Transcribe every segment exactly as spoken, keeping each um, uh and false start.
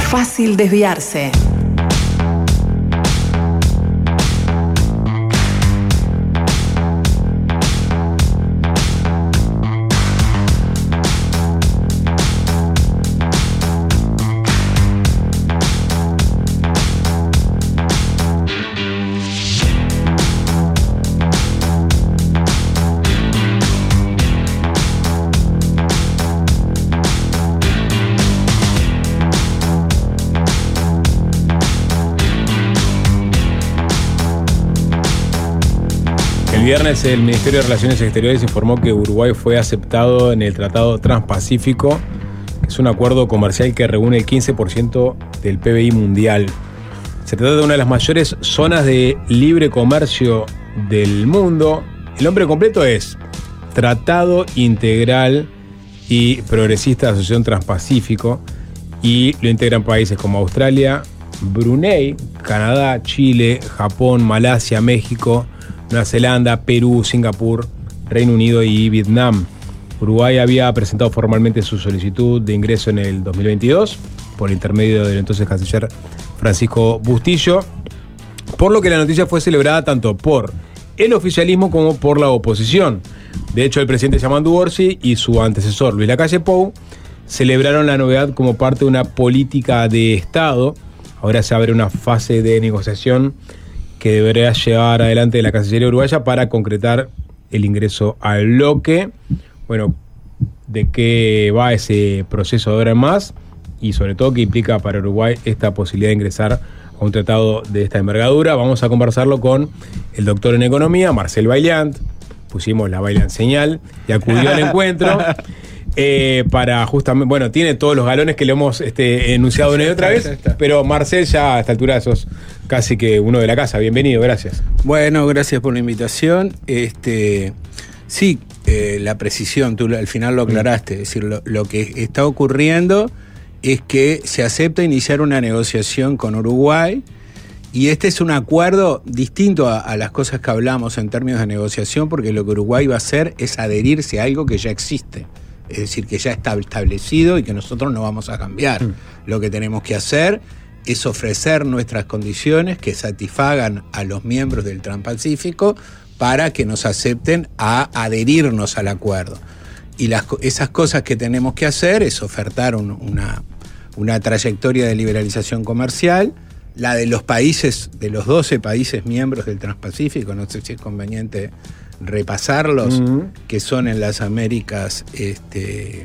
fácil desviarse. El viernes el Ministerio de Relaciones Exteriores informó que Uruguay fue aceptado en el Tratado Transpacífico, que es un acuerdo comercial que reúne el quince por ciento del P B I mundial. Se trata de una de las mayores zonas de libre comercio del mundo. El nombre completo es Tratado Integral y Progresista de Asociación Transpacífico, y lo integran países como Australia, Brunei, Canadá, Chile, Japón, Malasia, México, Nueva Zelanda, Perú, Singapur, Reino Unido y Vietnam. Uruguay había presentado formalmente su solicitud de ingreso en el dos mil veintidós por intermedio del entonces canciller Francisco Bustillo, por lo que la noticia fue celebrada tanto por el oficialismo como por la oposición. De hecho, el presidente Yamandu Orsi y su antecesor Luis Lacalle Pou celebraron la novedad como parte de una política de Estado. Ahora se abre una fase de negociación que deberá llevar adelante la Cancillería uruguaya para concretar el ingreso al bloque. Bueno, de qué va ese proceso de ahora en más y sobre todo qué implica para Uruguay esta posibilidad de ingresar a un tratado de esta envergadura. Vamos a conversarlo con el doctor en Economía, Marcel Vaillant. Pusimos la Vaillant señal y acudió al encuentro. Eh, para justamente, bueno, tiene todos los galones que le hemos este, enunciado una y otra vez, pero Marcel, ya a esta altura sos casi que uno de la casa. Bienvenido, gracias. Bueno, gracias por la invitación. Este, sí, eh, la precisión, tú al final lo aclaraste, es decir, lo, lo que está ocurriendo es que se acepta iniciar una negociación con Uruguay, y este es un acuerdo distinto a, a las cosas que hablamos en términos de negociación, porque lo que Uruguay va a hacer es adherirse a algo que ya existe. Es decir, que ya está establecido y que nosotros no vamos a cambiar. Mm. Lo que tenemos que hacer es ofrecer nuestras condiciones que satisfagan a los miembros del Transpacífico para que nos acepten a adherirnos al acuerdo. Y las, esas cosas que tenemos que hacer es ofertar un, una, una trayectoria de liberalización comercial, la de los países, de los doce países miembros del Transpacífico, no sé si es conveniente repasarlos, uh-huh. que son en las Américas este,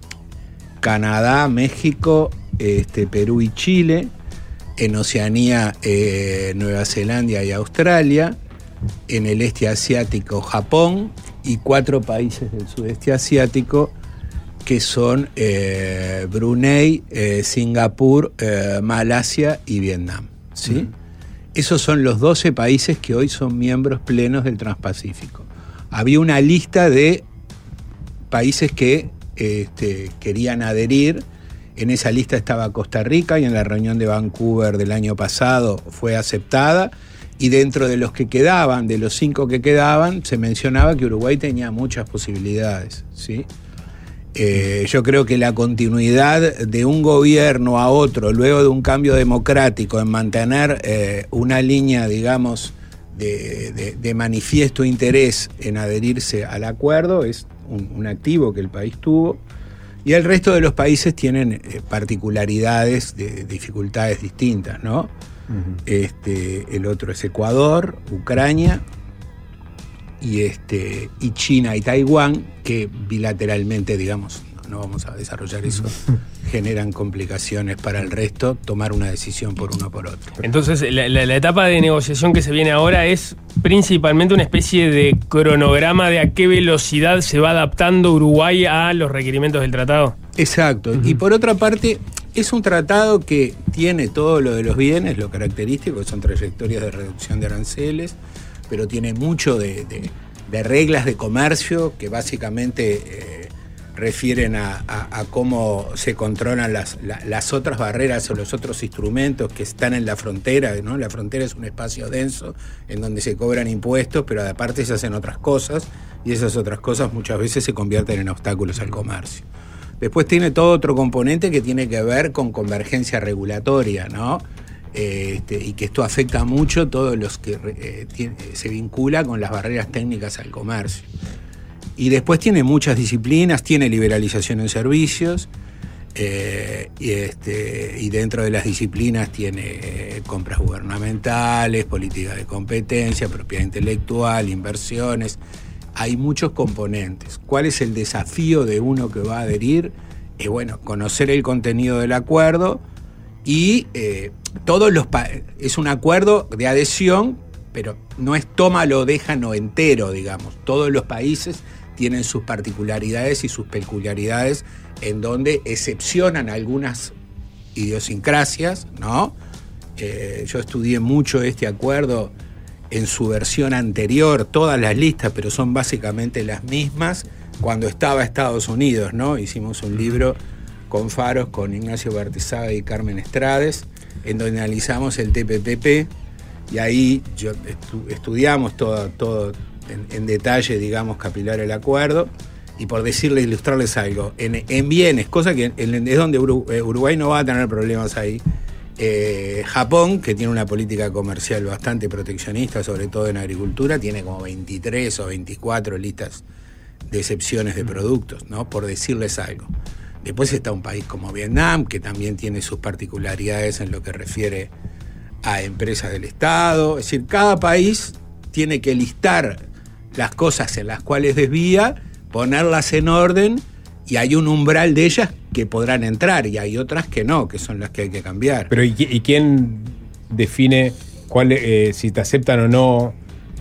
Canadá, México, este, Perú y Chile, en Oceanía eh, Nueva Zelanda y Australia, en el este asiático Japón, y cuatro países del sudeste asiático que son eh, Brunei, eh, Singapur, eh, Malasia y Vietnam, ¿sí? Uh-huh. Esos son los doce países que hoy son miembros plenos del Transpacífico. Había una lista de países que este, querían adherir. En esa lista estaba Costa Rica, y en la reunión de Vancouver del año pasado fue aceptada. Y dentro de los que quedaban, de los cinco que quedaban, se mencionaba que Uruguay tenía muchas posibilidades, ¿sí? Eh, yo creo que la continuidad de un gobierno a otro, luego de un cambio democrático, en mantener eh, una línea, digamos, de, de, de manifiesto interés en adherirse al acuerdo, es un, un activo que el país tuvo. Y el resto de los países tienen eh, particularidades, de, de dificultades distintas, ¿no? Uh-huh. Este, el otro es Ecuador, Ucrania, y este y China y Taiwán, que bilateralmente, digamos, no, no vamos a desarrollar eso, generan complicaciones para el resto, tomar una decisión por uno o por otro. Entonces, la, la, la etapa de negociación que se viene ahora es principalmente una especie de cronograma de a qué velocidad se va adaptando Uruguay a los requerimientos del tratado. Exacto. Uh-huh. Y por otra parte, es un tratado que tiene todo lo de los bienes, lo característico, que son trayectorias de reducción de aranceles, pero tiene mucho de, de, de reglas de comercio que básicamente eh, refieren a, a, a cómo se controlan las, la, las otras barreras o los otros instrumentos que están en la frontera, ¿no? La frontera es un espacio denso en donde se cobran impuestos, pero aparte se hacen otras cosas, y esas otras cosas muchas veces se convierten en obstáculos al comercio. Después tiene todo otro componente que tiene que ver con convergencia regulatoria, ¿no? Este, y que esto afecta mucho a todos los que eh, tiene, se vincula con las barreras técnicas al comercio. Y después tiene muchas disciplinas, tiene liberalización en servicios, eh, y, este, y dentro de las disciplinas tiene eh, compras gubernamentales, política de competencia, propiedad intelectual, inversiones. Hay muchos componentes. ¿Cuál es el desafío de uno que va a adherir? Eh, bueno, conocer el contenido del acuerdo y eh, todos los pa- es un acuerdo de adhesión, pero no es tómalo, déjalo entero, digamos. Todos los países tienen sus particularidades y sus peculiaridades en donde excepcionan algunas idiosincrasias, ¿no? Eh, yo estudié mucho este acuerdo en su versión anterior, todas las listas, pero son básicamente las mismas, cuando estaba Estados Unidos, ¿no? Hicimos un libro con Faros, con Ignacio Bartizaga y Carmen Estrades, en donde analizamos el T P P P, y ahí yo estu- estudiamos todo, todo en, en detalle, digamos, capilar el acuerdo, y por decirles, ilustrarles algo, en, en bienes, cosa que en, es donde Uruguay, Uruguay no va a tener problemas ahí. Eh, Japón, que tiene una política comercial bastante proteccionista, sobre todo en agricultura, tiene como veintitrés o veinticuatro listas de excepciones de productos, ¿no? Por decirles algo. Después está un país como Vietnam, que también tiene sus particularidades en lo que refiere a empresas del Estado. Es decir, cada país tiene que listar las cosas en las cuales desvía, ponerlas en orden, y hay un umbral de ellas que podrán entrar, y hay otras que no, que son las que hay que cambiar. Pero ¿y, y quién define cuál, eh, si te aceptan o no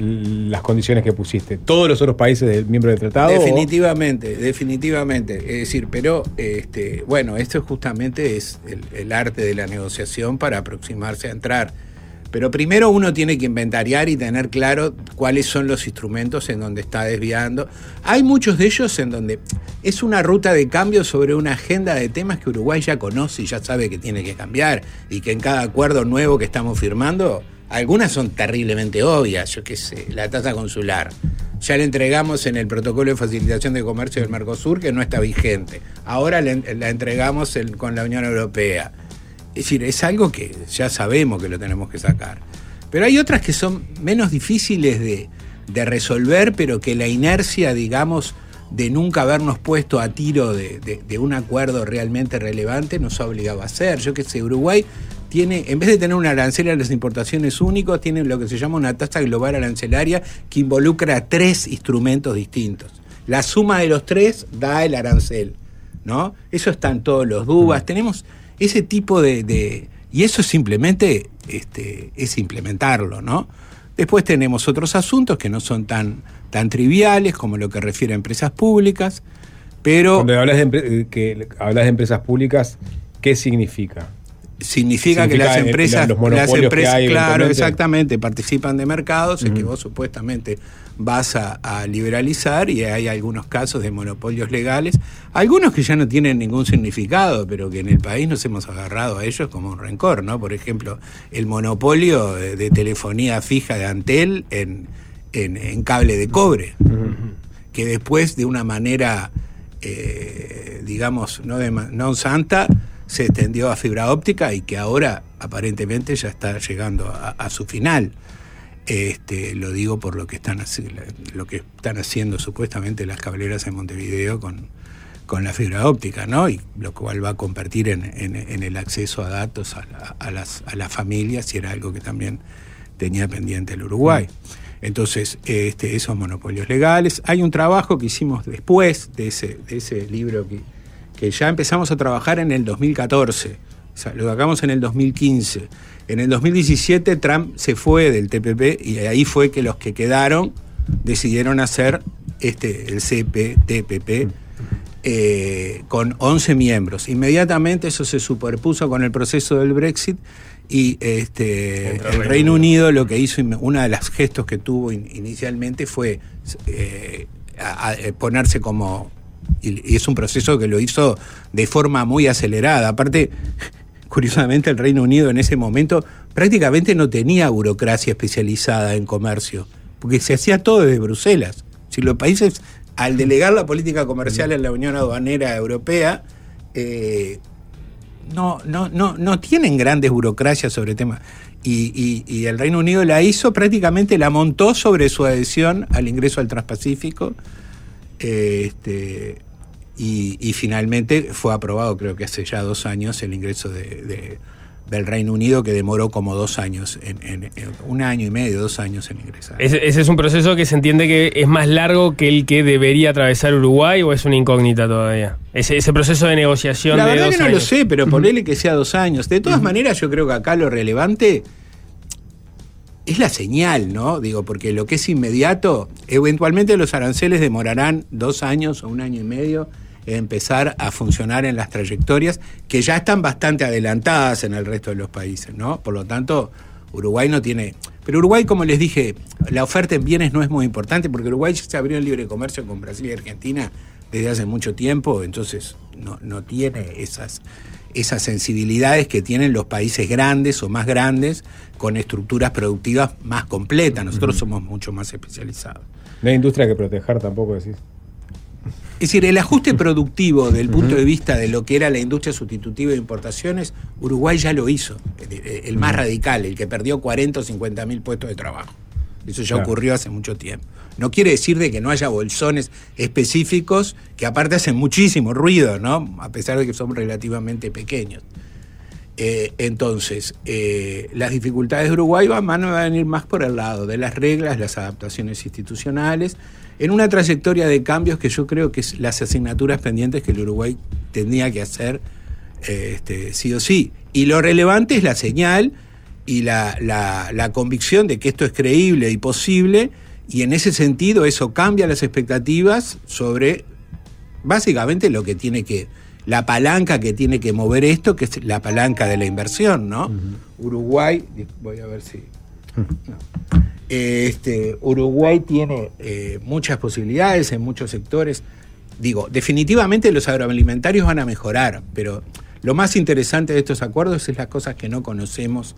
las condiciones que pusiste? ¿Todos los otros países del miembro del tratado? Definitivamente, o? definitivamente. Es decir, pero este, bueno, esto justamente es el, el arte de la negociación para aproximarse a entrar. Pero primero uno tiene que inventariar y tener claro cuáles son los instrumentos en donde está desviando. Hay muchos de ellos en donde es una ruta de cambio sobre una agenda de temas que Uruguay ya conoce y ya sabe que tiene que cambiar, y que en cada acuerdo nuevo que estamos firmando, algunas son terriblemente obvias. Yo qué sé, la tasa consular. Ya le entregamos en el protocolo de facilitación de comercio del Mercosur, que no está vigente. Ahora le, la entregamos el, con la Unión Europea. Es decir, es algo que ya sabemos que lo tenemos que sacar. Pero hay otras que son menos difíciles de, de resolver, pero que la inercia, digamos, de nunca habernos puesto a tiro de, de, de un acuerdo realmente relevante nos ha obligado a hacer. Yo qué sé, Uruguay tiene, en vez de tener un arancel a las importaciones único, tiene lo que se llama una tasa global arancelaria que involucra tres instrumentos distintos. La suma de los tres da el arancel, ¿no? Eso está en todos los D U B A. Tenemos ese tipo de, de y eso simplemente este, es implementarlo, ¿no? Después tenemos otros asuntos que no son tan, tan triviales, como lo que refiere a empresas públicas, pero... Cuando hablas de, empre- que hablas de empresas públicas, ¿qué significa? Significa, significa que las empresas, los las empresas hay, claro, exactamente, participan de mercados, uh-huh. en que vos supuestamente vas a, a liberalizar, y hay algunos casos de monopolios legales, algunos que ya no tienen ningún significado, pero que en el país nos hemos agarrado a ellos como un rencor, ¿no? Por ejemplo, el monopolio de, de telefonía fija de Antel en, en, en cable de cobre, uh-huh. que después de una manera, eh, digamos, no, de, no santa, se extendió a fibra óptica, y que ahora aparentemente ya está llegando a, a su final. Este, lo digo por lo que están lo que están haciendo supuestamente las cableras en Montevideo con, con la fibra óptica, ¿no? Y lo cual va a convertir en, en, en el acceso a datos a, la, a las a las familias, y era algo que también tenía pendiente el Uruguay. Entonces, este, esos monopolios legales. Hay un trabajo que hicimos después de ese, de ese libro que, que ya empezamos a trabajar en el dos mil catorce. O sea, lo sacamos en el dos mil quince. En el dos mil diecisiete Trump se fue del T P P, y ahí fue que los que quedaron decidieron hacer este, el C P T P P eh, con once miembros. Inmediatamente eso se superpuso con el proceso del Brexit, y este, el Reino, Reino Unido lo que hizo, una de las gestos que tuvo in, inicialmente fue eh, a, a ponerse como... Y es un proceso que lo hizo de forma muy acelerada. Aparte, curiosamente, el Reino Unido en ese momento prácticamente no tenía burocracia especializada en comercio, porque se hacía todo desde Bruselas. Si los países, al delegar la política comercial en la Unión Aduanera Europea, eh, no, no, no, no tienen grandes burocracias sobre temas. Y, y, y el Reino Unido la hizo, prácticamente la montó sobre su adhesión al ingreso al Transpacífico. Eh, este, y, y finalmente fue aprobado, creo que hace ya dos años, el ingreso de, de, del Reino Unido, que demoró como dos años, en, en, en un año y medio, dos años en ingresar. ¿Ese, ese es un proceso que se entiende que es más largo que el que debería atravesar Uruguay o es una incógnita todavía? Ese, ese proceso de negociación La de verdad dos que no años. lo sé, pero ponele que sea dos años. De todas uh-huh. maneras, yo creo que acá lo relevante es la señal, ¿no? Digo, porque lo que es inmediato, eventualmente los aranceles demorarán dos años o un año y medio en empezar a funcionar en las trayectorias que ya están bastante adelantadas en el resto de los países, ¿no? Por lo tanto, Uruguay no tiene... Pero Uruguay, como les dije, la oferta en bienes no es muy importante porque Uruguay se abrió en libre comercio con Brasil y Argentina desde hace mucho tiempo, entonces no, no tiene esas... esas sensibilidades que tienen los países grandes o más grandes con estructuras productivas más completas. Nosotros uh-huh. somos mucho más especializados. No hay industria que proteger tampoco, decís. Es decir, el ajuste productivo del uh-huh. punto de vista de lo que era la industria sustitutiva de importaciones, Uruguay ya lo hizo, el, el más uh-huh. radical, el que perdió cuarenta o cincuenta mil puestos de trabajo. Eso ya claro. ocurrió hace mucho tiempo. No quiere decir de que no haya bolsones específicos que aparte hacen muchísimo ruido, ¿no? A pesar de que son relativamente pequeños. Eh, entonces, eh, las dificultades de Uruguay van, van a venir más por el lado de las reglas, las adaptaciones institucionales, en una trayectoria de cambios que yo creo que es las asignaturas pendientes que el Uruguay tendría que hacer eh, este, sí o sí. Y lo relevante es la señal y la, la, la convicción de que esto es creíble y posible, y en ese sentido eso cambia las expectativas sobre básicamente lo que tiene que, la palanca que tiene que mover esto, que es la palanca de la inversión, ¿no? Uh-huh. Uruguay, voy a ver si... No. Este, Uruguay tiene eh, muchas posibilidades en muchos sectores. Digo, definitivamente los agroalimentarios van a mejorar, pero lo más interesante de estos acuerdos es las cosas que no conocemos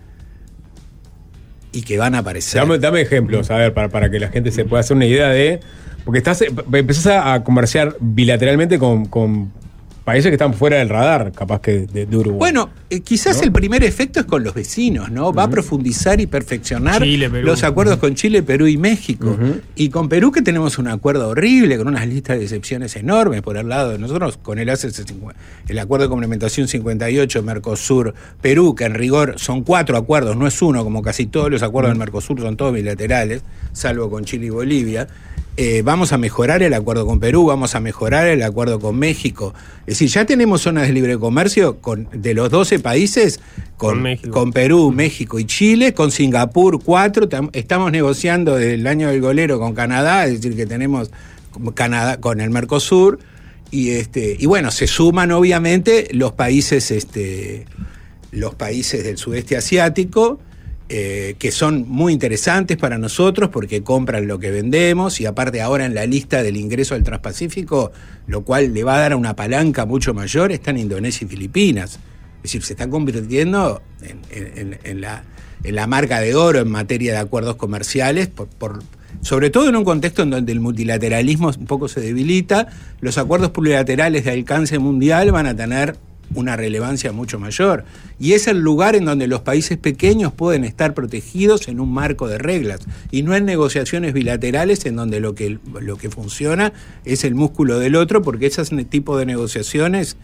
y que van a aparecer. Dame, dame ejemplos, a ver, para, para que la gente se pueda hacer una idea de... Porque estás empezás a comerciar bilateralmente con, con países que están fuera del radar, capaz que de, de Uruguay. Bueno, eh, quizás ¿no? el primer efecto es con los vecinos, ¿no? Va uh-huh. a profundizar y perfeccionar Chile, los acuerdos uh-huh. con Chile, Perú y México. Uh-huh. Y con Perú, que tenemos un acuerdo horrible, con unas listas de excepciones enormes por el lado de nosotros, con el, el acuerdo de complementación cincuenta y ocho, Mercosur-Perú, que en rigor son cuatro acuerdos, no es uno, como casi todos los acuerdos uh-huh. del Mercosur son todos bilaterales, salvo con Chile y Bolivia. Eh, vamos a mejorar el acuerdo con Perú, vamos a mejorar el acuerdo con México. Es decir, ya tenemos zonas de libre comercio con, de los doce países, con, con, con Perú, México y Chile, con Singapur cuatro, tam, estamos negociando desde el año del golero con Canadá, es decir, que tenemos Canadá con el Mercosur, y este y bueno, se suman obviamente los países, este, los países del sudeste asiático, Eh, que son muy interesantes para nosotros porque compran lo que vendemos, y aparte ahora en la lista del ingreso al Transpacífico, lo cual le va a dar una palanca mucho mayor, están Indonesia y Filipinas. Es decir, se están convirtiendo en, en, en, la, en la marca de oro en materia de acuerdos comerciales, por, por, sobre todo en un contexto en donde el multilateralismo un poco se debilita. Los acuerdos plurilaterales de alcance mundial van a tener una relevancia mucho mayor, y es el lugar en donde los países pequeños pueden estar protegidos en un marco de reglas y no en negociaciones bilaterales en donde lo que, lo que funciona es el músculo del otro, porque ese tipo de negociaciones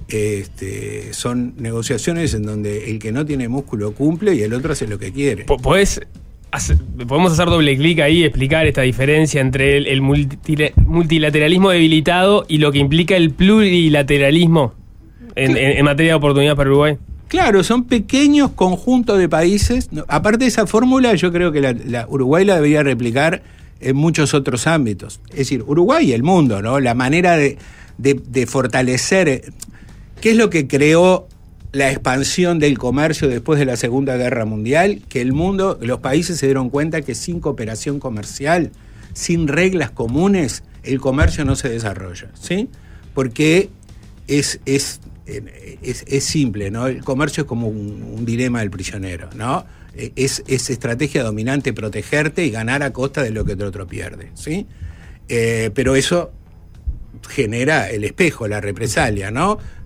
este, son negociaciones en donde el que no tiene músculo cumple y el otro hace lo que quiere. ¿Podés hacer, podemos hacer doble clic ahí y explicar esta diferencia entre el, el multilateralismo debilitado y lo que implica el plurilateralismo En, en, en materia de oportunidad para Uruguay? Claro, son pequeños conjuntos de países. Aparte de esa fórmula, yo creo que la, la Uruguay la debería replicar en muchos otros ámbitos. Es decir, Uruguay y el mundo, ¿no? La manera de, de, de fortalecer... ¿Qué es lo que creó la expansión del comercio después de la Segunda Guerra Mundial? Que el mundo, los países se dieron cuenta que sin cooperación comercial, sin reglas comunes, el comercio no se desarrolla, ¿sí? Porque es... es Es, es simple, ¿no? El comercio es como un, un dilema del prisionero, ¿no? Es, es estrategia dominante protegerte y ganar a costa de lo que el otro pierde, ¿sí? Eh, pero eso genera el espejo, la represalia, ¿no?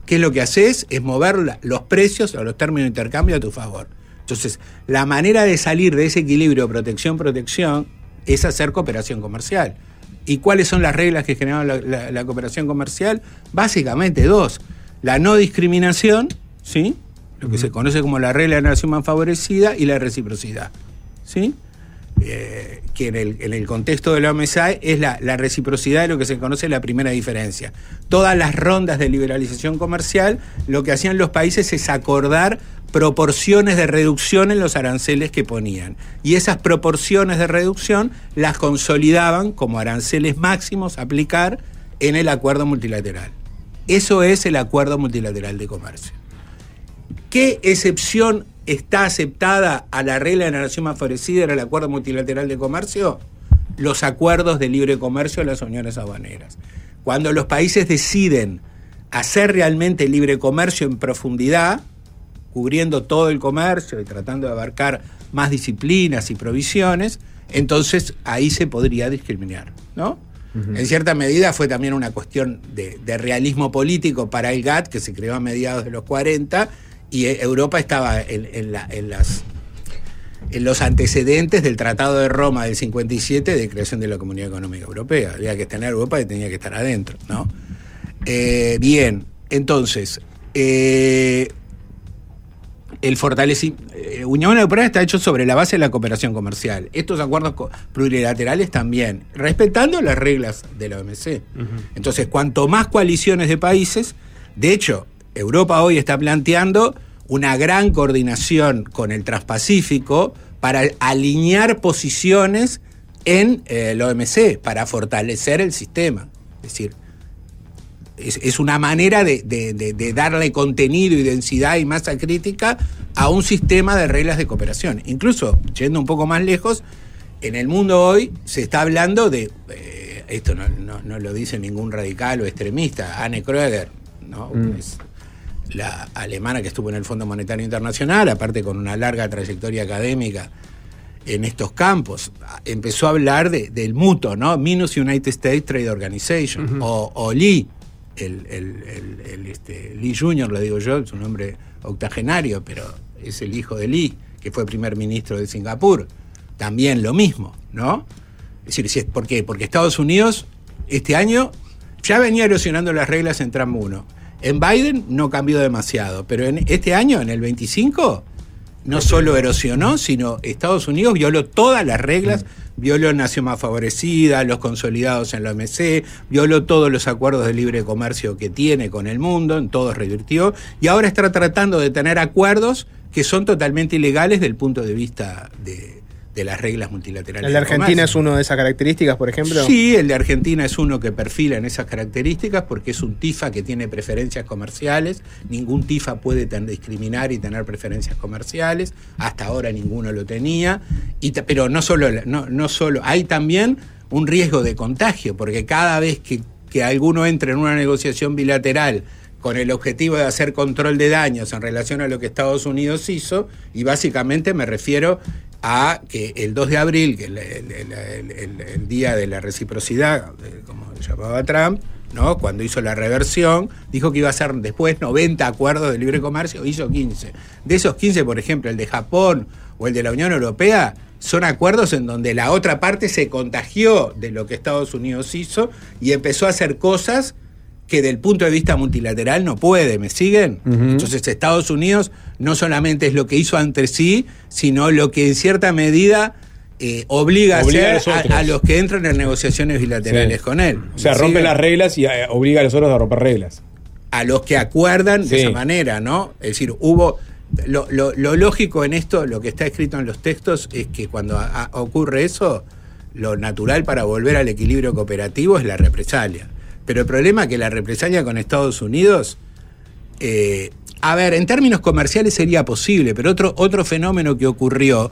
¿qué es lo que haces? Es mover la, los precios o los términos de intercambio a tu favor. Entonces, la manera de salir de ese equilibrio protección-protección es hacer cooperación comercial. ¿Y cuáles son las reglas que generan la, la, la cooperación comercial? Básicamente dos. La no discriminación, ¿sí? Lo que uh-huh. se conoce como la regla de la nación más favorecida, y la reciprocidad, ¿sí? Eh, que en el, en el contexto de la O M C A es la, la reciprocidad de lo que se conoce la primera diferencia. Todas las rondas de liberalización comercial, lo que hacían los países es acordar proporciones de reducción en los aranceles que ponían. Y esas proporciones de reducción las consolidaban como aranceles máximos a aplicar en el acuerdo multilateral. Eso es el acuerdo multilateral de comercio. ¿Qué excepción está aceptada a la regla de la nación más favorecida en el acuerdo multilateral de comercio? Los acuerdos de libre comercio de las uniones aduaneras. Cuando los países deciden hacer realmente libre comercio en profundidad, cubriendo todo el comercio y tratando de abarcar más disciplinas y provisiones, entonces ahí se podría discriminar, ¿no? Uh-huh. En cierta medida fue también una cuestión de, de realismo político para el G A T T, que se creó a mediados de los cuarenta, y Europa estaba en, en, la, en, las, en los antecedentes del Tratado de Roma del cincuenta y siete de creación de la Comunidad Económica Europea. Había que estar en Europa y tenía que estar adentro, ¿no? Eh, bien, entonces... Eh, El fortalecimiento. Eh, Unión Europea está hecho sobre la base de la cooperación comercial. Estos acuerdos co- plurilaterales también, respetando las reglas de la O M C. Uh-huh. Entonces, cuanto más coaliciones de países, de hecho, Europa hoy está planteando una gran coordinación con el Transpacífico para alinear posiciones en eh, la O M C, para fortalecer el sistema. Es decir, Es, es una manera de, de, de, de darle contenido y densidad y masa crítica a un sistema de reglas de cooperación. Incluso, yendo un poco más lejos, en el mundo hoy se está hablando de, eh, esto no, no, no lo dice ningún radical o extremista, Anne Kröger, ¿no? Mm. Es la alemana que estuvo en el Fondo Monetario Internacional, aparte con una larga trayectoria académica en estos campos, empezó a hablar de, del mutuo, ¿no? Minus United States Trade Organization, uh-huh. o, o L I. El, el, el, el este, Lee junior, lo digo yo, es un hombre octogenario, pero es el hijo de Lee, que fue primer ministro de Singapur. También lo mismo, ¿no? Es decir, si es, ¿por qué? Porque Estados Unidos este año ya venía erosionando las reglas en Trump uno. En Biden no cambió demasiado, pero en este año, en el veinticinco, no solo erosionó, sino Estados Unidos violó todas las reglas, violó nación más favorecida, los consolidados en la O M C, violó todos los acuerdos de libre comercio que tiene con el mundo, en todos revirtió, y ahora está tratando de tener acuerdos que son totalmente ilegales desde el punto de vista de, de las reglas multilaterales. ¿El de Argentina es uno de esas características, por ejemplo? Sí, el de Argentina es uno que perfila en esas características porque es un TIFA que tiene preferencias comerciales. Ningún TIFA puede ten, discriminar y tener preferencias comerciales. Hasta ahora ninguno lo tenía. Y, pero no solo, no, no solo, hay también un riesgo de contagio, porque cada vez que, que alguno entra en una negociación bilateral con el objetivo de hacer control de daños en relación a lo que Estados Unidos hizo, y básicamente me refiero a que el dos de abril, que es el, el, el, el, el día de la reciprocidad, como llamaba Trump, ¿no? Cuando hizo la reversión, dijo que iba a hacer después noventa acuerdos de libre comercio, hizo quince. De esos quince, por ejemplo, el de Japón o el de la Unión Europea, son acuerdos en donde la otra parte se contagió de lo que Estados Unidos hizo y empezó a hacer cosas que del punto de vista multilateral no puede, ¿me siguen? Uh-huh. Entonces Estados Unidos no solamente es lo que hizo entre sí, sino lo que en cierta medida eh, obliga, obliga a hacer a, a los que entran en negociaciones bilaterales sí. con él. O sea, rompe las reglas y eh, obliga a los otros a romper reglas. A los que acuerdan sí. de esa manera, ¿no? Es decir, hubo... Lo, lo, lo lógico en esto, lo que está escrito en los textos, es que cuando a, a, ocurre eso, lo natural para volver al equilibrio cooperativo es la represalia. Pero el problema es que la represalia con Estados Unidos, eh, a ver, en términos comerciales sería posible, pero otro, otro fenómeno que ocurrió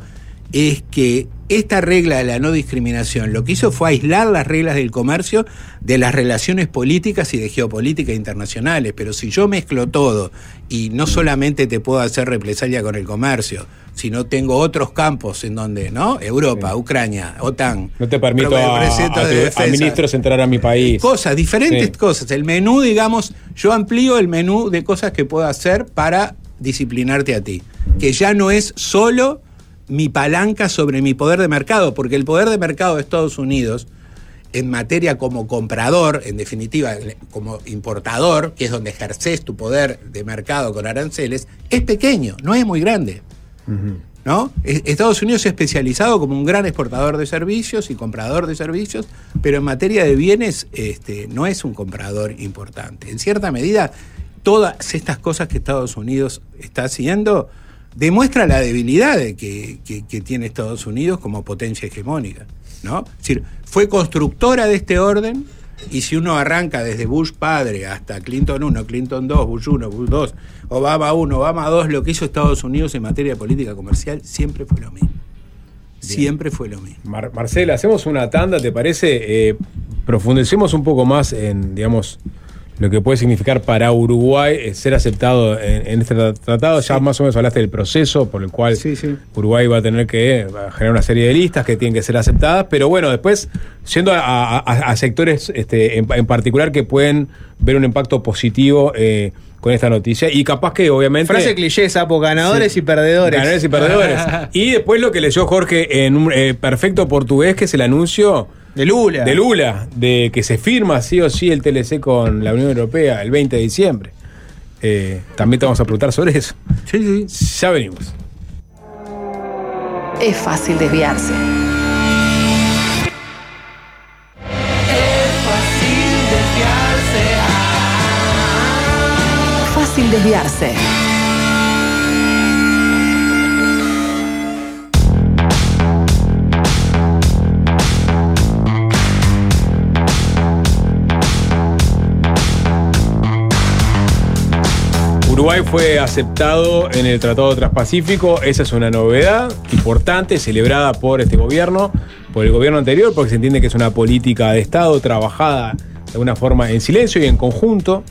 es que esta regla de la no discriminación lo que hizo fue aislar las reglas del comercio de las relaciones políticas y de geopolítica internacionales. Pero si yo mezclo todo y no solamente te puedo hacer represalia con el comercio, sino tengo otros campos en donde, ¿no? Europa, sí. Ucrania, OTAN. No te permito a, a, de a ministros entrar a mi país. Cosas, diferentes sí. cosas. El menú, digamos, yo amplío el menú de cosas que puedo hacer para disciplinarte a ti. Uh-huh. Que ya no es solo mi palanca sobre mi poder de mercado, porque el poder de mercado de Estados Unidos, en materia como comprador, en definitiva, como importador, que es donde ejerces tu poder de mercado con aranceles, es pequeño, no es muy grande. Uh-huh. ¿No? Estados Unidos es especializado como un gran exportador de servicios y comprador de servicios, pero en materia de bienes este, no es un comprador importante. En cierta medida, todas estas cosas que Estados Unidos está haciendo demuestra la debilidad de que, que, que tiene Estados Unidos como potencia hegemónica, ¿no? Es decir, fue constructora de este orden, y si uno arranca desde Bush padre hasta Clinton uno, Clinton dos, Bush uno, Bush dos, Obama uno, Obama dos, lo que hizo Estados Unidos en materia de política comercial siempre fue lo mismo. Bien. Siempre fue lo mismo. Mar- Marcela, hacemos una tanda, ¿te parece? Eh, profundicemos un poco más en, digamos, lo que puede significar para Uruguay eh, ser aceptado en, en este tratado. Ya sí. Más o menos hablaste del proceso por el cual sí, sí. Uruguay va a tener que eh, generar una serie de listas que tienen que ser aceptadas, pero bueno, después yendo a, a, a sectores este, en, en particular que pueden ver un impacto positivo eh, con esta noticia, y capaz que obviamente... Frase cliché, Sapo, ganadores sí. y perdedores. Ganadores y perdedores. Y después lo que leyó Jorge en un eh, perfecto portugués, que es el anuncio... De Lula. De Lula, de que se firma sí o sí el T L C con la Unión Europea el veinte de diciembre. Eh, también te vamos a preguntar sobre eso. Sí, sí. Ya venimos. Es fácil desviarse. Es fácil desviarse. Fácil desviarse. Uruguay fue aceptado en el Tratado Transpacífico. Esa es una novedad importante, celebrada por este gobierno, por el gobierno anterior, porque se entiende que es una política de Estado trabajada de alguna forma en silencio y en conjunto.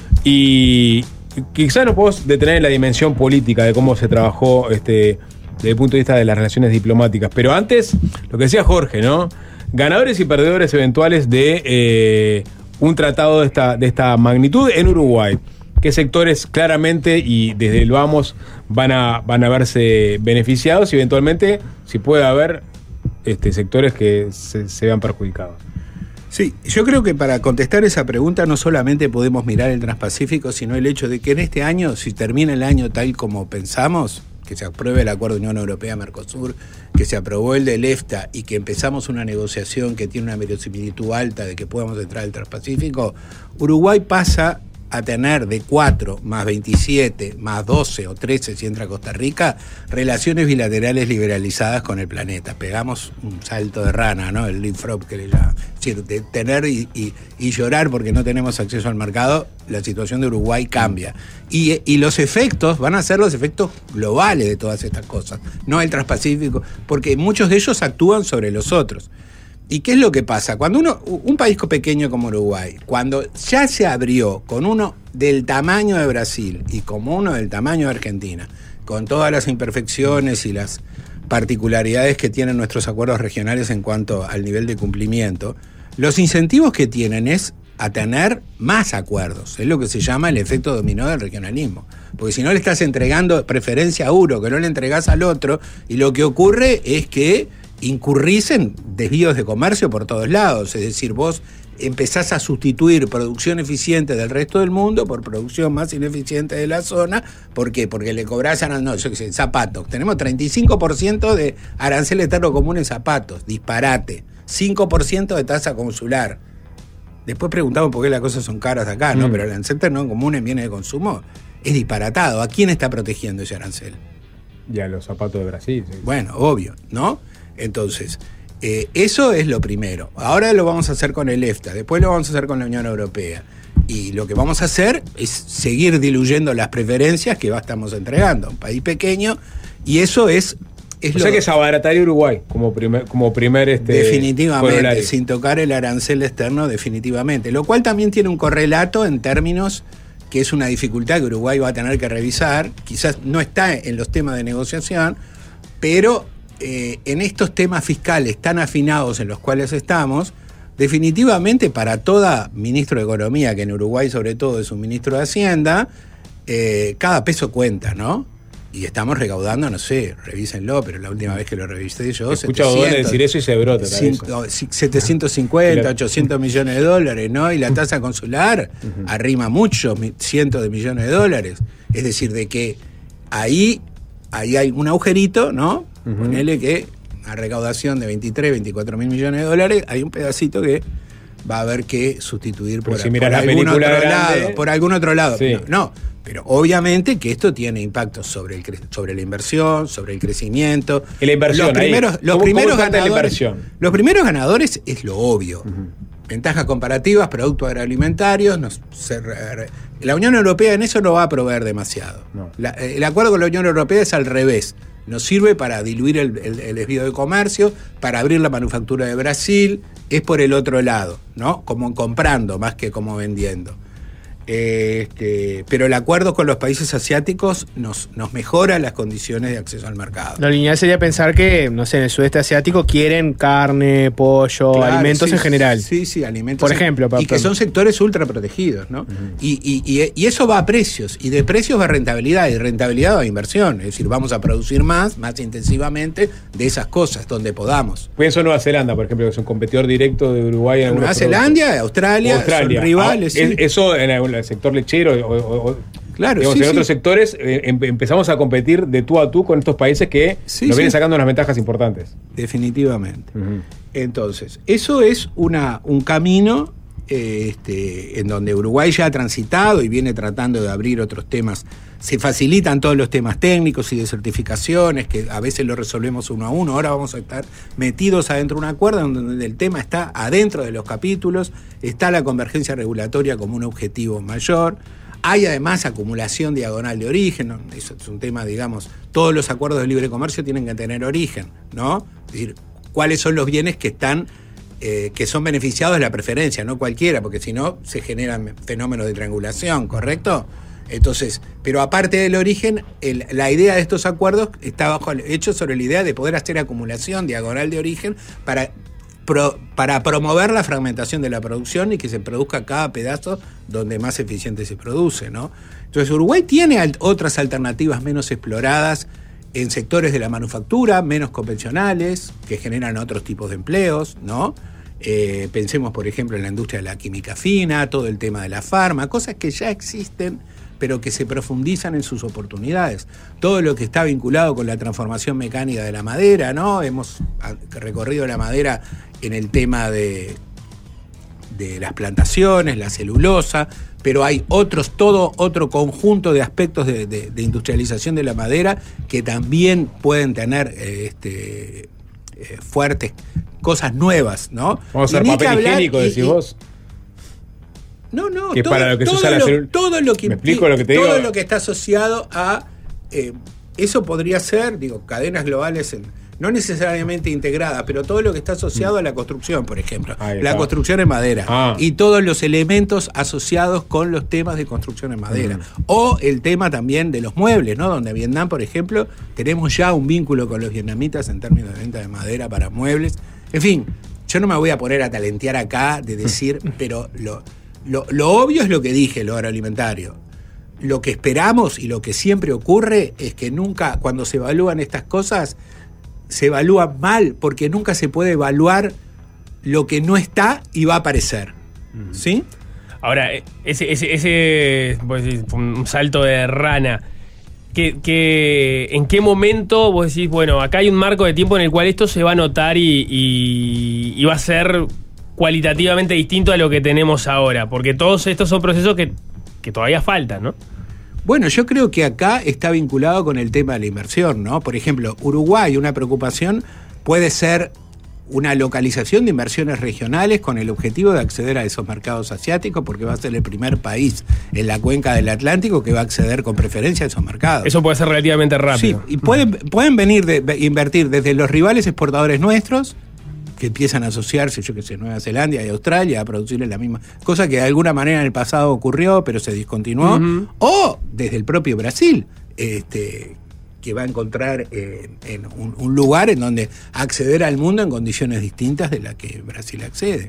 Y quizás no podemos detener en la dimensión política de cómo se trabajó este, desde el punto de vista de las relaciones diplomáticas. Pero antes, lo que decía Jorge, ¿no? Ganadores y perdedores eventuales de eh, un tratado de esta, de esta magnitud en Uruguay. ¿Qué sectores claramente y desde el vamos van a, van a verse beneficiados y eventualmente si puede haber este, sectores que se, se vean perjudicados? Sí, yo creo que para contestar esa pregunta no solamente podemos mirar el Transpacífico, sino el hecho de que en este año, si termina el año tal como pensamos, que se apruebe el Acuerdo Unión Europea-Mercosur, que se aprobó el del EFTA y que empezamos una negociación que tiene una verosimilitud alta de que podamos entrar al Transpacífico, Uruguay pasa a tener de cuatro más veintisiete más doce o trece si entra Costa Rica, relaciones bilaterales liberalizadas con el planeta. Pegamos un salto de rana, ¿no? El leapfrog que le llaman. Es decir, de tener y, y, y llorar porque no tenemos acceso al mercado, la situación de Uruguay cambia. Y, y los efectos van a ser los efectos globales de todas estas cosas, no el Transpacífico, porque muchos de ellos actúan sobre los otros. ¿Y qué es lo que pasa? Cuando uno, un país pequeño como Uruguay, cuando ya se abrió con uno del tamaño de Brasil y como uno del tamaño de Argentina, con todas las imperfecciones y las particularidades que tienen nuestros acuerdos regionales en cuanto al nivel de cumplimiento, los incentivos que tienen es a tener más acuerdos. Es lo que se llama el efecto dominó del regionalismo. Porque si no le estás entregando preferencia a uno, que no le entregás al otro, y lo que ocurre es que incurrís en desvíos de comercio por todos lados. Es decir, vos empezás a sustituir producción eficiente del resto del mundo por producción más ineficiente de la zona. ¿Por qué? Porque le cobrás, no, yo qué sé, zapatos. Tenemos treinta y cinco por ciento de arancel eterno común en zapatos. Disparate. cinco por ciento de tasa consular. Después preguntamos por qué las cosas son caras acá, ¿no? Mm. Pero el arancel eterno común en bienes de consumo es disparatado. ¿A quién está protegiendo ese arancel? Y a los zapatos de Brasil. Sí. Bueno, obvio, ¿no? Entonces, eh, eso es lo primero. Ahora lo vamos a hacer con el EFTA, después lo vamos a hacer con la Unión Europea. Y lo que vamos a hacer es seguir diluyendo las preferencias que estamos entregando a un país pequeño, y eso es es o lo sea que se abarataría Uruguay como primer, como primer este, definitivamente, corolario. sin tocar el arancel externo, definitivamente. Lo cual también tiene un correlato en términos que es una dificultad que Uruguay va a tener que revisar. Quizás no está en los temas de negociación, pero eh, en estos temas fiscales tan afinados en los cuales estamos, definitivamente para toda ministro de Economía, que en Uruguay sobre todo es un ministro de Hacienda, eh, cada peso cuenta, ¿no? Y estamos recaudando, no sé, revísenlo, pero la última vez que lo revisé yo... He escuchado a O'Donnell decir eso y se brota. cinco, setecientos cincuenta, ochocientos millones de dólares, ¿no? Y la tasa consular uh-huh. arrima muchos cientos de millones de dólares. Es decir, de que ahí, ahí hay un agujerito, ¿no? Uh-huh. Ponele que a recaudación de veintitrés, veinticuatro mil millones de dólares, hay un pedacito que va a haber que sustituir por, si por algún otro grande, lado. Por algún otro lado. Sí. No, no, pero obviamente que esto tiene impacto sobre el sobre la inversión, sobre el crecimiento. Y la inversión. Los primeros, ahí. Los ¿Cómo, primeros cómo ganadores. La inversión? Los primeros ganadores es lo obvio. Uh-huh. Ventajas comparativas, productos agroalimentarios. Nos, se, la Unión Europea en eso no va a proveer demasiado. No. La, el acuerdo con la Unión Europea es al revés. Nos sirve para diluir el, el, el desvío de comercio, para abrir la manufactura de Brasil, es por el otro lado, ¿no? Como comprando más que como vendiendo. Este, pero el acuerdo con los países asiáticos nos, nos mejora las condiciones de acceso al mercado. Lo lineal sería pensar que, no sé, en el sudeste asiático quieren carne, pollo, claro, alimentos sí, en general. Sí, sí, alimentos. Por ejemplo. En, y que son sectores ultra protegidos, ¿no? Uh-huh. y, y, y, y eso va a precios, y de precios va a rentabilidad, y de rentabilidad va a inversión. Es decir, vamos a producir más, más intensivamente de esas cosas, donde podamos. Pienso en Nueva Zelanda, por ejemplo, que es un competidor directo de Uruguay. En Nueva Zelanda, Australia, Australia, son rivales. Ah, sí. Eso en el el sector lechero o, o claro, digamos, sí, en otros sí. sectores eh, em, empezamos a competir de tú a tú con estos países que sí, nos vienen sí. sacando unas ventajas importantes. Definitivamente. Uh-huh. Entonces, eso es una, un camino eh, este, en donde Uruguay ya ha transitado y viene tratando de abrir otros temas. Se facilitan todos los temas técnicos y de certificaciones, que a veces lo resolvemos uno a uno. Ahora vamos a estar metidos adentro de un acuerdo donde el tema está adentro de los capítulos, está la convergencia regulatoria como un objetivo mayor. Hay además acumulación diagonal de origen, ¿no? Eso es un tema, digamos, todos los acuerdos de libre comercio tienen que tener origen, ¿no? Es decir, cuáles son los bienes que están, eh, que son beneficiados de la preferencia, no cualquiera, porque si no se generan fenómenos de triangulación, ¿correcto? Entonces, pero aparte del origen, el, la idea de estos acuerdos está bajo el, hecho sobre la idea de poder hacer acumulación diagonal de origen para, pro, para promover la fragmentación de la producción y que se produzca cada pedazo donde más eficiente se produce, ¿no? Entonces, Uruguay tiene al, otras alternativas menos exploradas en sectores de la manufactura, menos convencionales, que generan otros tipos de empleos, ¿no? Eh, pensemos, por ejemplo, en la industria de la química fina, todo el tema de la farma, cosas que ya existen, pero que se profundizan en sus oportunidades. Todo lo que está vinculado con la transformación mecánica de la madera, ¿no? Hemos recorrido la madera en el tema de, de las plantaciones, la celulosa, pero hay otros, todo otro conjunto de aspectos de, de, de industrialización de la madera que también pueden tener eh, este, eh, fuertes cosas nuevas, ¿no? Vamos a hacer papel higiénico, decís y, vos. No, no, que todo, para lo que todo, se usa lo, la todo lo que ¿Me explico lo que te todo digo? lo que está asociado a eh, eso podría ser, digo, cadenas globales en, no necesariamente integradas, pero todo lo que está asociado mm. a la construcción, por ejemplo, la construcción en madera ah. y todos los elementos asociados con los temas de construcción en madera. Mm. O el tema también de los muebles, ¿no? Donde Vietnam, por ejemplo, tenemos ya un vínculo con los vietnamitas en términos de venta de madera para muebles. En fin, yo no me voy a poner a talentear acá de decir, pero lo Lo, lo obvio es lo que dije, lo agroalimentario. Lo que esperamos y lo que siempre ocurre es que nunca, cuando se evalúan estas cosas, se evalúan mal, porque nunca se puede evaluar lo que no está y va a aparecer. ¿Sí? Ahora, ese, ese, ese pues, un salto de rana. Que, que, ¿En qué momento vos decís, bueno, acá hay un marco de tiempo en el cual esto se va a notar y, y, y va a ser cualitativamente distinto a lo que tenemos ahora? Porque todos estos son procesos que, que todavía faltan, ¿no? Bueno, yo creo que acá está vinculado con el tema de la inversión, ¿no? Por ejemplo, Uruguay, una preocupación puede ser una localización de inversiones regionales con el objetivo de acceder a esos mercados asiáticos, porque va a ser el primer país en la cuenca del Atlántico que va a acceder con preferencia a esos mercados. Eso puede ser relativamente rápido. Sí, y pueden, pueden venir de, de invertir desde los rivales exportadores nuestros, que empiezan a asociarse, yo que sé, Nueva Zelanda y Australia, a producir la misma cosa que de alguna manera en el pasado ocurrió, pero se discontinuó, uh-huh. o desde el propio Brasil, este, que va a encontrar eh, en un, un lugar en donde acceder al mundo en condiciones distintas de las que Brasil accede.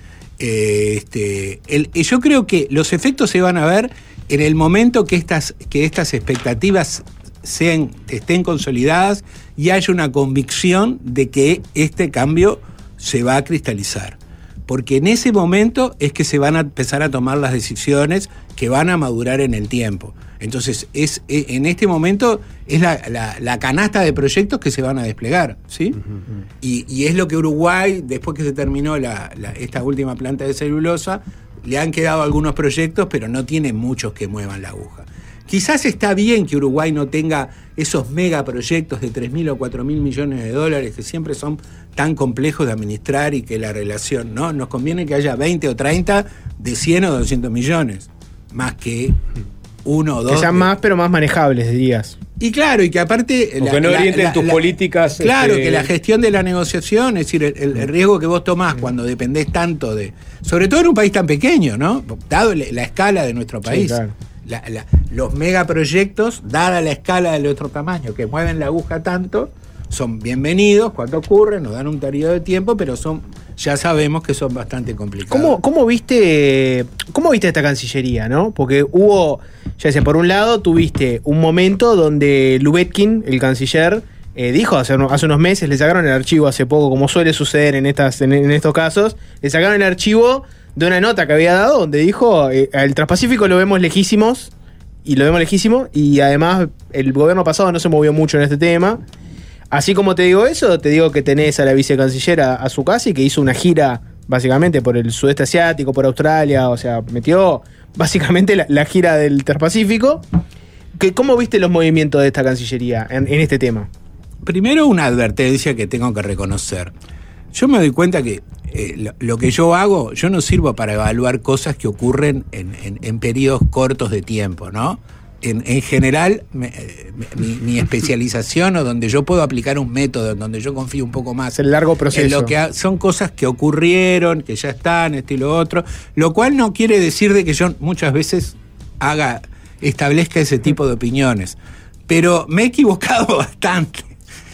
Eh, este, el, yo creo que los efectos se van a ver en el momento que estas, que estas expectativas sean, estén consolidadas y haya una convicción de que este cambio se va a cristalizar. Porque en ese momento es que se van a empezar a tomar las decisiones que van a madurar en el tiempo. Entonces, es, es en este momento es la, la, la canasta de proyectos que se van a desplegar, ¿sí? Uh-huh. Y, y es lo que Uruguay, después que se terminó la, la, esta última planta de celulosa, le han quedado algunos proyectos, pero no tiene muchos que muevan la aguja. Quizás está bien que Uruguay no tenga esos megaproyectos de tres mil o cuatro mil millones de dólares que siempre son tan complejos de administrar y que la relación, ¿no? Nos conviene que haya veinte o treinta de cien o doscientos millones, más que uno o dos. Que sean de... más, pero más manejables, dirías. Y claro, y que aparte... O la, que no orienten la, la, tus la, políticas... Claro, este... que la gestión de la negociación, es decir, el, el riesgo que vos tomás cuando dependés tanto de... Sobre todo en un país tan pequeño, ¿no? Dado la escala de nuestro país. Sí, claro. La, la, los megaproyectos, dada la escala del otro tamaño, que mueven la aguja tanto, son bienvenidos cuando ocurren, nos dan un periodo de tiempo, pero son, ya sabemos que son bastante complicados. ¿Cómo, cómo viste cómo viste esta Cancillería, no? Porque hubo, ya sé, por un lado tuviste un momento donde Lubetkin, el canciller, eh, dijo hace, hace unos meses, le sacaron el archivo hace poco, como suele suceder en, estas, en, en estos casos, le sacaron el archivo de una nota que había dado donde dijo eh, el Transpacífico lo vemos lejísimos y lo vemos lejísimo y además el gobierno pasado no se movió mucho en este tema. Así como te digo eso, te digo que tenés a la vicecanciller a, a su casa y que hizo una gira básicamente por el sudeste asiático, por Australia, o sea, metió básicamente la, la gira del Transpacífico. Que, ¿Cómo viste los movimientos de esta Cancillería en, en este tema? Primero, una advertencia que tengo que reconocer. Yo me doy cuenta que eh, lo, lo que yo hago, yo no sirvo para evaluar cosas que ocurren en, en, en periodos cortos de tiempo, ¿no? En, en general, me, mi, mi especialización o donde yo puedo aplicar un método, en donde yo confío un poco más. Es el largo proceso. En lo que ha, son cosas que ocurrieron, que ya están, esto y lo otro, lo cual no quiere decir de que yo muchas veces haga, establezca ese tipo de opiniones. Pero me he equivocado bastante.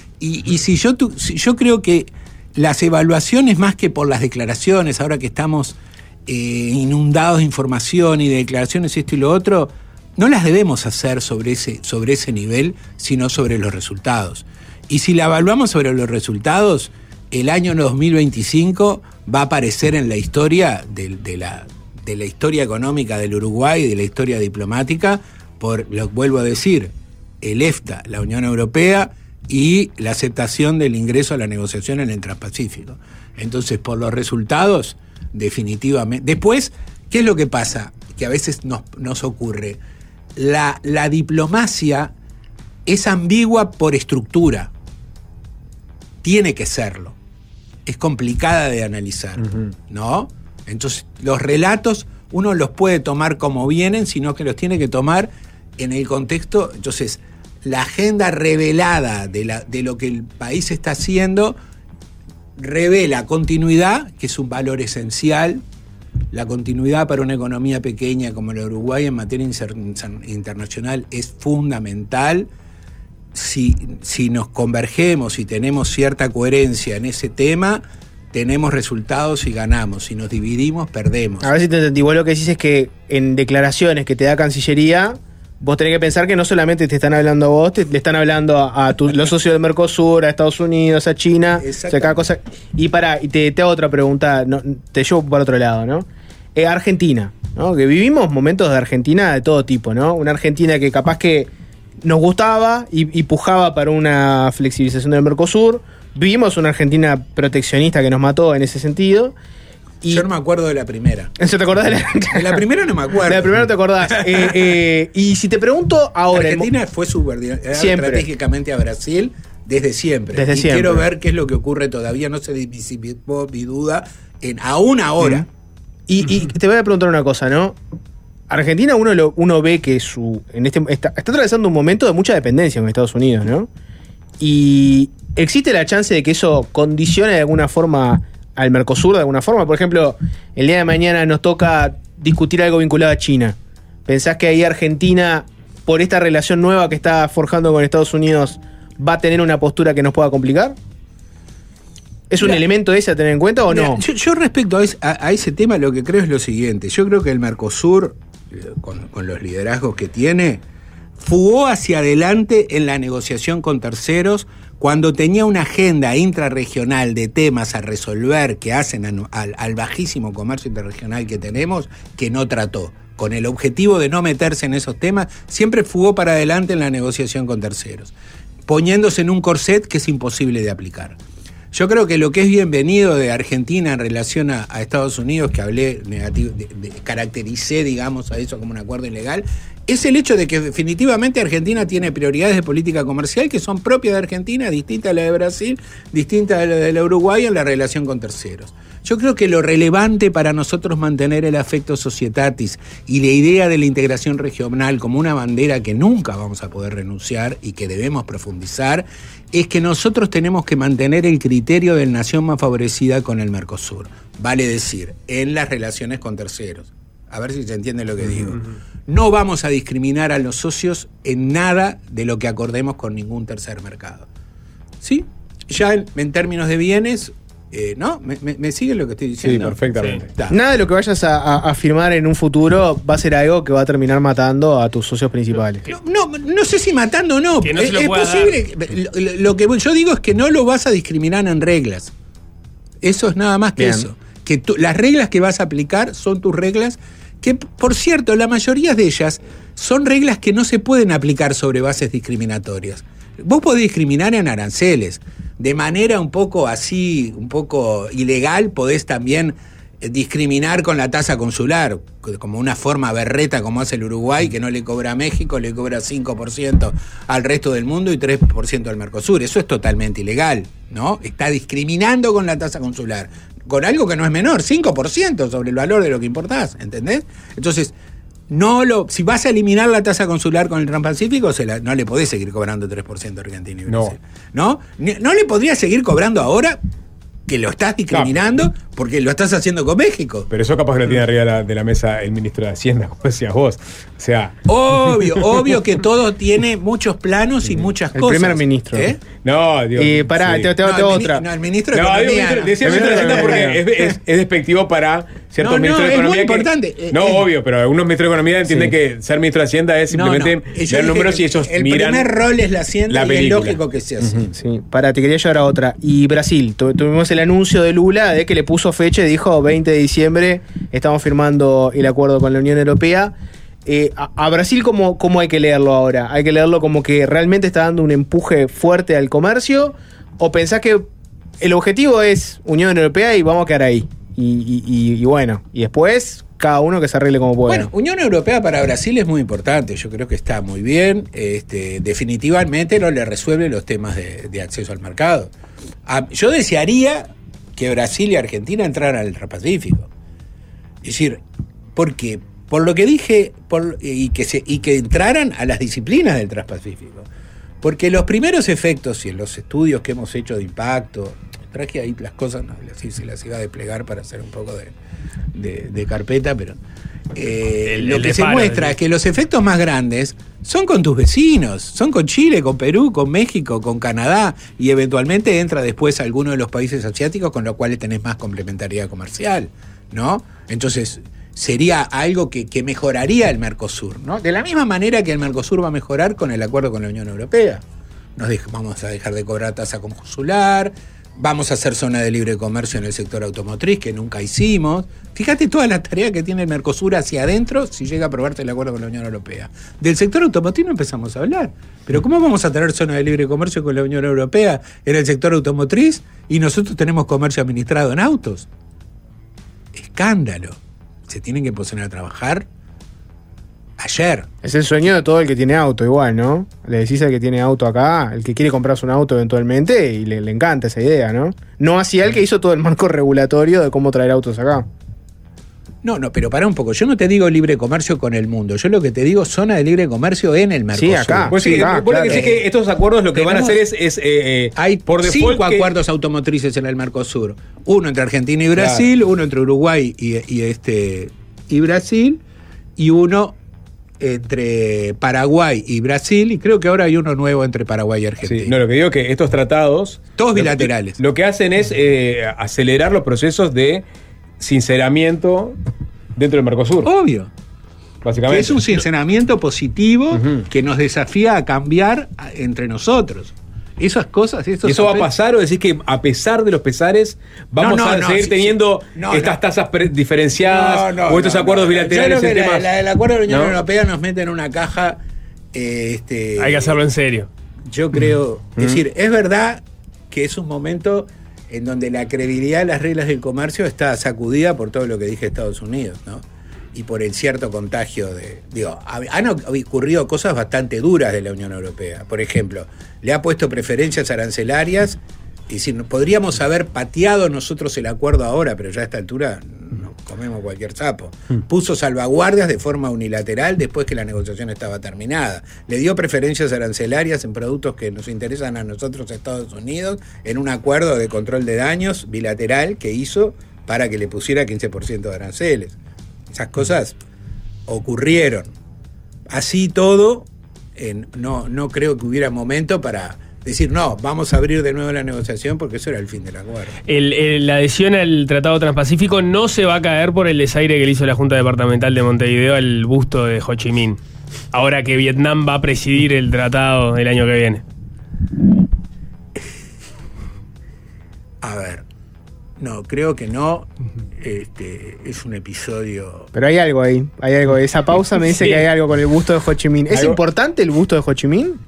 Y, y si yo, tu, si yo creo que las evaluaciones, más que por las declaraciones, ahora que estamos eh, inundados de información y de declaraciones, esto y lo otro, no las debemos hacer sobre ese, sobre ese nivel, sino sobre los resultados. Y si la evaluamos sobre los resultados, el año dos mil veinticinco va a aparecer en la historia de, de, la, de la historia económica del Uruguay y de la historia diplomática, por, lo vuelvo a decir, el EFTA, la Unión Europea, y la aceptación del ingreso a la negociación en el Transpacífico. Entonces, por los resultados, definitivamente. Después, ¿qué es lo que pasa? Que a veces nos, nos ocurre. La, la diplomacia es ambigua por estructura. Tiene que serlo. Es complicada de analizar, uh-huh. ¿no? Entonces, los relatos uno los puede tomar como vienen, sino que los tiene que tomar en el contexto. Entonces, la agenda revelada de, la, de lo que el país está haciendo revela continuidad, que es un valor esencial. La continuidad para una economía pequeña como la Uruguay en materia internacional es fundamental. Si, si nos convergemos y tenemos cierta coherencia en ese tema, tenemos resultados y ganamos. Si nos dividimos, perdemos. A ver si te entendí. Vos lo que decís es que en declaraciones que te da Cancillería, vos tenés que pensar que no solamente te están hablando a vos, te, le están hablando a, a tu, los socios del Mercosur, a Estados Unidos, a China, o sea, cada cosa. Y para, y te, te hago otra pregunta, no, te llevo para otro lado, ¿no? Eh, Argentina, ¿no? Que vivimos momentos de Argentina de todo tipo, ¿no? Una Argentina que capaz que nos gustaba y, y pujaba para una flexibilización del Mercosur. Vivimos una Argentina proteccionista que nos mató en ese sentido. Y yo no me acuerdo de la primera. ¿Eso te acordás de la, de la primera? No me acuerdo. De la primera no te acordás. eh, eh, y si te pregunto ahora... Argentina fue subordinada estratégicamente a Brasil desde siempre. Desde y siempre. quiero ver qué es lo que ocurre todavía, no se disipó mi duda, en aún ahora. Y, y te voy a preguntar una cosa, ¿no? Argentina uno lo, uno ve que su en este está, está atravesando un momento de mucha dependencia con Estados Unidos, ¿no? Y existe la chance de que eso condicione de alguna forma al Mercosur, de alguna forma. Por ejemplo, el día de mañana nos toca discutir algo vinculado a China. ¿Pensás que ahí Argentina, por esta relación nueva que está forjando con Estados Unidos, va a tener una postura que nos pueda complicar? ¿Es un Mira, elemento ese a tener en cuenta o Mira, no? Yo, yo respecto a, es, a, a ese tema lo que creo es lo siguiente. Yo creo que el Mercosur, con, con los liderazgos que tiene, fugó hacia adelante en la negociación con terceros cuando tenía una agenda intrarregional de temas a resolver que hacen a, al, al bajísimo comercio interregional que tenemos, que no trató. Con el objetivo de no meterse en esos temas, siempre fugó para adelante en la negociación con terceros, poniéndose en un corset que es imposible de aplicar. Yo creo que lo que es bienvenido de Argentina en relación a, a Estados Unidos, que hablé negativo, de, de, caractericé, digamos, a eso como un acuerdo ilegal, es el hecho de que definitivamente Argentina tiene prioridades de política comercial que son propias de Argentina, distintas a la de Brasil, distintas a la de la Uruguay en la relación con terceros. Yo creo que lo relevante para nosotros mantener el affecto societatis y la idea de la integración regional como una bandera que nunca vamos a poder renunciar y que debemos profundizar, es que nosotros tenemos que mantener el criterio de nación más favorecida con el Mercosur. Vale decir, en las relaciones con terceros. A ver si se entiende lo que digo. No vamos a discriminar a los socios en nada de lo que acordemos con ningún tercer mercado. ¿Sí? Ya en, en términos de bienes... Eh, ¿No? ¿Me, me, ¿Me siguen lo que estoy diciendo? Sí, perfectamente. Sí. Nada de lo que vayas a, a, a firmar en un futuro va a ser algo que va a terminar matando a tus socios principales. No, no, no sé si matando o no. Que no es se lo es pueda posible. Lo, lo que yo digo es que no lo vas a discriminar en reglas. Eso es nada más que Bien. eso. Que tú, las reglas que vas a aplicar son tus reglas, que por cierto, la mayoría de ellas son reglas que no se pueden aplicar sobre bases discriminatorias. Vos podés discriminar en aranceles. De manera un poco así, un poco ilegal, podés también discriminar con la tasa consular, como una forma berreta como hace el Uruguay, que no le cobra a México, le cobra cinco por ciento al resto del mundo y tres por ciento al Mercosur. Eso es totalmente ilegal, ¿no? Está discriminando con la tasa consular, con algo que no es menor, cinco por ciento sobre el valor de lo que importás, ¿entendés? Entonces, no lo, si vas a eliminar la tasa consular con el Transpacífico, se la, no le podés seguir cobrando tres por ciento a Argentina y Brasil. No. ¿No? No le podrías seguir cobrando ahora que lo estás discriminando porque lo estás haciendo con México. Pero eso capaz que lo tiene arriba de la, de la mesa el ministro de Hacienda, como decías vos. O sea... Obvio, obvio que todo tiene muchos planos y muchas El cosas. primer ministro. ¿Eh? No, Dios. Y pará, sí. te, te, No, te el mini- otra. no, el ministro de No, digo, Economía. ministro- decía El ministro de ministro de Hacienda porque Economía. es, es, es despectivo para ciertos No, no, ministros de es muy Economía. que- importante. Eh, no, eh, obvio, pero algunos ministros de Economía entienden Sí. que ser ministro de Hacienda es No, simplemente no. Yo ver dije números que y ellos el miran. primer rol es la Hacienda la y es película. lógico que sea así. Sí, pará, te quería llevar a otra. Y Brasil, tu- tuvimos el anuncio de Lula de que le puso fecha y dijo veinte de diciembre estamos firmando el acuerdo con la Unión Europea. Eh, a, a Brasil, ¿cómo, ¿cómo hay que leerlo ahora? ¿Hay que leerlo como que realmente está dando un empuje fuerte al comercio? ¿O pensás que el objetivo es Unión Europea y vamos a quedar ahí? Y, y- y- y bueno, y después cada uno que se arregle como pueda. Bueno, Unión Europea para Brasil es muy importante, yo creo que está muy bien, este, definitivamente no le resuelve los temas de, de acceso al mercado. Ah, yo desearía que Brasil y Argentina entraran al Transpacífico. Es decir, ¿por qué? Por lo que dije, por, y, que se, y que entraran a las disciplinas del Transpacífico. Porque los primeros efectos y en los estudios que hemos hecho de impacto, traje ahí las cosas, no, así se las iba a desplegar para hacer un poco de, de, de carpeta, pero eh, El- lo el que de se paro, muestra sí. es que los efectos más grandes son con tus vecinos, son con Chile, con Perú, con México, con Canadá, y eventualmente entra después alguno de los países asiáticos con los cuales tenés más complementariedad comercial, ¿no? Entonces, sería algo que, que mejoraría el Mercosur, ¿no? De la misma manera que el Mercosur va a mejorar con el acuerdo con la Unión Europea. Nos dej- vamos a dejar de cobrar tasa consular, vamos a hacer zona de libre comercio en el sector automotriz, que nunca hicimos. Fíjate toda la tarea que tiene el Mercosur hacia adentro si llega a aprobarse el acuerdo con la Unión Europea. Del sector automotriz no empezamos a hablar. Pero ¿cómo vamos a tener zona de libre comercio con la Unión Europea en el sector automotriz y nosotros tenemos comercio administrado en autos? Escándalo. Se tienen que poner a trabajar ayer. Es el sueño de todo el que tiene auto, igual, ¿no? Le decís al que tiene auto acá, el que quiere comprarse un auto eventualmente, y le, le encanta esa idea, ¿no? No así el que hizo todo el marco regulatorio de cómo traer autos acá. No, no, pero pará un poco. Yo no te digo libre comercio con el mundo. Yo lo que te digo zona de libre comercio en el Mercosur. Sí, acá. Vos Sí, sí, acá, vos lo que claro. decís que estos acuerdos lo que van a Tenemos- hacer es, es, eh, eh, Hay por cinco default que- acuerdos automotrices en el Mercosur. Uno entre Argentina y Brasil, uno entre Uruguay y, y este y Brasil, y uno entre Paraguay y Brasil, y creo que ahora hay uno nuevo entre Paraguay y Argentina. Sí, no, lo que digo es que estos tratados... Todos lo- bilaterales. Lo que hacen es eh, acelerar los procesos de sinceramiento dentro del Mercosur, Obvio. básicamente. Que es un sinceramiento positivo Ujú. que nos desafía a cambiar a- entre nosotros. Esas cosas, esos ¿Y eso va a aspectos- pasar o decís que a pesar de los pesares vamos No, no, a no, seguir sí, teniendo sí. No, estas no. tasas pre- diferenciadas No, no, o estos no, acuerdos no. bilaterales Yo creo en que la- temas? la- el acuerdo de la Unión ¿No? Europea nos mete en una caja. eh, este, Hay que hacerlo en serio. Yo creo. Es decir, es verdad que es un momento en donde la credibilidad de las reglas del comercio está sacudida por todo lo que dije Estados Unidos, ¿no? Y por el cierto contagio de... Digo, ha- han ocurrido cosas bastante duras de la Unión Europea. Por ejemplo, le ha puesto preferencias arancelarias. Y decir, podríamos haber pateado nosotros el acuerdo ahora, pero ya a esta altura nos comemos cualquier sapo. Puso salvaguardias de forma unilateral después que la negociación estaba terminada. Le dio preferencias arancelarias en productos que nos interesan a nosotros, Estados Unidos, en un acuerdo de control de daños bilateral que hizo para que le pusiera quince por ciento de aranceles. Esas cosas ocurrieron. Así todo, eh, no, no creo que hubiera momento para decir, no, vamos a abrir de nuevo la negociación porque eso era el fin del acuerdo. El- el- la adhesión al Tratado Transpacífico no se va a caer por el desaire que le hizo la Junta Departamental de Montevideo al busto de Ho Chi Minh, ahora que Vietnam va a presidir el tratado el año que viene. A ver, no, creo que no. Este, es un episodio... Pero hay algo ahí, hay algo. Esa pausa me dice Sí. que hay algo con el busto de Ho Chi Minh. ¿Es Algo- importante el busto de Ho Chi Minh?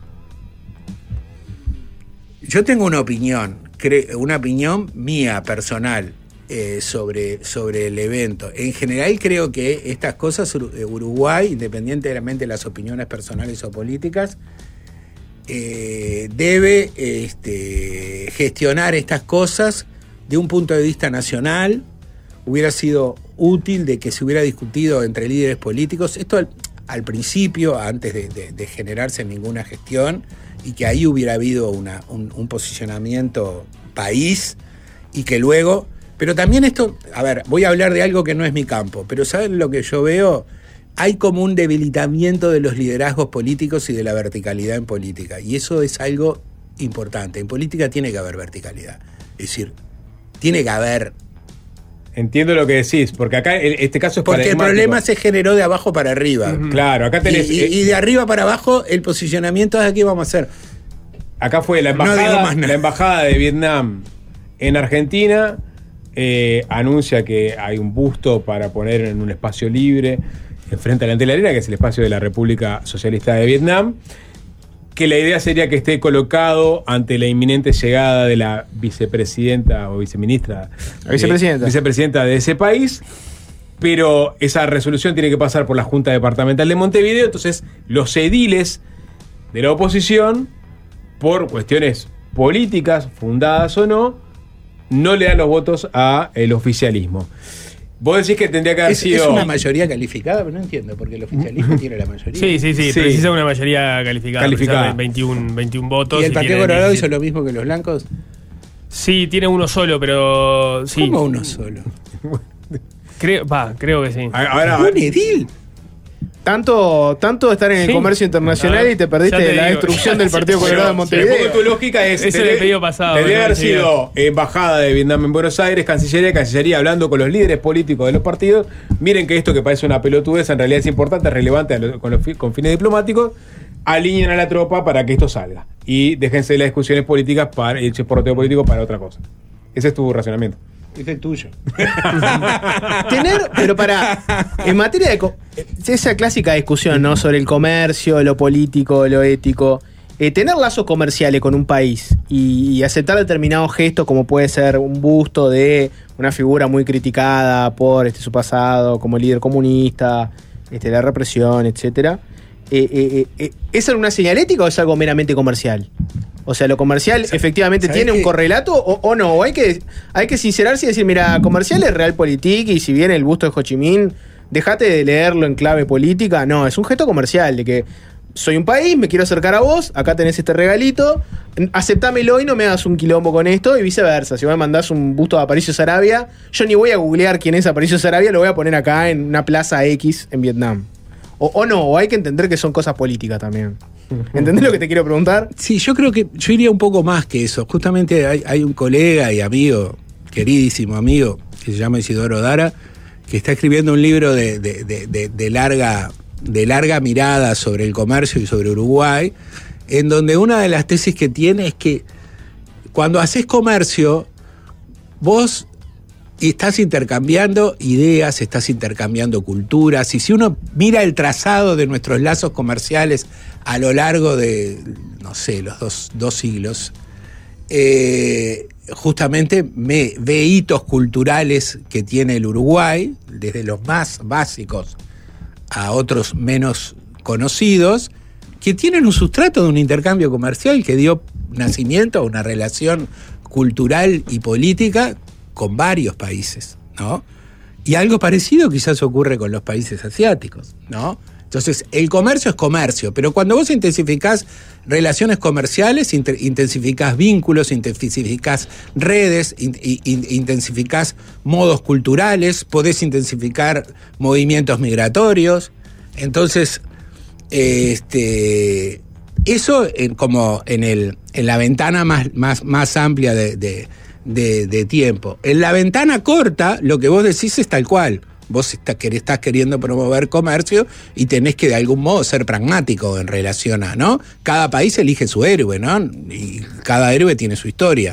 Yo tengo una opinión, cre- una opinión mía, personal, eh, sobre, sobre el evento. En general creo que estas cosas, Ur- eh, Uruguay, independientemente de las opiniones personales o políticas, eh, debe este, gestionar estas cosas de un punto de vista nacional. Hubiera sido útil de que se hubiera discutido entre líderes políticos. Esto al, al principio, antes de, de- de generarse ninguna gestión, y que ahí hubiera habido una, un, un posicionamiento país, y que luego... Pero también esto, a ver, voy a hablar de algo que no es mi campo, pero ¿saben lo que yo veo? Hay como un debilitamiento de los liderazgos políticos y de la verticalidad en política, y eso es algo importante. En política tiene que haber verticalidad, es decir, tiene que haber... Entiendo lo que decís, porque acá el- este caso es Porque el paradigmático. problema se generó de abajo para arriba. Claro, acá Y, tenés... y- eh, y de arriba para abajo, el posicionamiento es aquí vamos a hacer. Acá fue la No digo embajada, más nada. la embajada de Vietnam en Argentina, eh, anuncia que hay un busto para poner en un espacio libre enfrente a la Arena, que es el espacio de la República Socialista de Vietnam, que la idea sería que esté colocado ante la inminente llegada de la vicepresidenta o viceministra, La vicepresidenta. eh, vicepresidenta de ese país. Pero esa resolución tiene que pasar por la Junta Departamental de Montevideo, entonces los ediles de la oposición, por cuestiones políticas, fundadas o no, no le dan los votos al oficialismo. Vos decís que tendría que haber Es, sido... es una mayoría calificada, pero no entiendo, porque el oficialismo tiene la mayoría. Sí, sí, sí, Sí. precisa una mayoría calificada. Calificada. precisa veintiún, veintiún votos. ¿Y el Partido tiene Colorado hizo diecisiete. lo mismo que los blancos? Sí, tiene uno solo, pero sí. ¿Cómo uno solo? Creo, va, creo que sí. Ahora, ¿Un edil? Tanto, tanto estar en el Sí. comercio internacional No, y te perdiste ya te la digo, destrucción ya- del Partido ya- Colorado de pero, pero un poco Montevideo. tu lógica es... Ese tendría- del pedido pasado, Tendría me haber parecía. sido embajada de Vietnam en Buenos Aires, Cancillería, Cancillería hablando con los líderes políticos de los partidos. Miren que esto que parece una pelotudez en realidad es importante, es relevante a lo- con, los fi- con fines diplomáticos. Alineen a la tropa para que esto salga. Y déjense de las discusiones políticas para el poroteo político para otra cosa. Ese es tu razonamiento. Ese es tuyo. Tener, pero para, en materia de, co- esa clásica discusión, ¿no? Sobre el comercio, lo político, lo ético, eh, tener lazos comerciales con un país y, y aceptar determinados gestos como puede ser un busto de una figura muy criticada por este, su pasado como líder comunista, este, la represión, etcétera. Eh, eh, eh, ¿Es alguna señalética o es algo meramente comercial? O sea, lo comercial efectivamente tiene un correlato o, o no. O hay que, hay que sincerarse y decir, mira, comercial es realpolitik y si viene el busto de Ho Chi Minh, dejate de leerlo en clave política. No, es un gesto comercial de que soy un país, me quiero acercar a vos, acá tenés este regalito, aceptámelo y no me hagas un quilombo con esto y viceversa. Si vos me mandás un busto de Aparicio Saravia, yo ni voy a googlear quién es Aparicio Saravia, lo voy a poner acá en una plaza X en Vietnam. O, o no, o hay que entender que son cosas políticas también. ¿Entendés lo que te quiero preguntar? Sí, yo creo que yo iría un poco más que eso. Justamente hay, hay un colega y amigo, queridísimo amigo, que se llama Isidoro Dara, que está escribiendo un libro de, de, de, de, de, larga, de larga mirada sobre el comercio y sobre Uruguay, en donde una de las tesis que tiene es que cuando haces comercio, vos estás intercambiando ideas, estás intercambiando culturas, y si uno mira el trazado de nuestros lazos comerciales a lo largo de, no sé, los dos, dos siglos, eh, justamente me, ve hitos culturales que tiene el Uruguay, desde los más básicos a otros menos conocidos, que tienen un sustrato de un intercambio comercial que dio nacimiento a una relación cultural y política con varios países, ¿no? Y algo parecido quizás ocurre con los países asiáticos, ¿no? Entonces, el comercio es comercio, pero cuando vos intensificás relaciones comerciales, intensificás vínculos, intensificás redes, in, in, intensificás modos culturales, podés intensificar movimientos migratorios. Entonces, este, eso en, como en, el, en la ventana más, más, más amplia de, de, de, de tiempo. En la ventana corta, lo que vos decís es tal cual. Vos está, estás queriendo promover comercio y tenés que de algún modo ser pragmático en relación a, ¿no? Cada país elige su héroe, ¿no? Y cada héroe tiene su historia.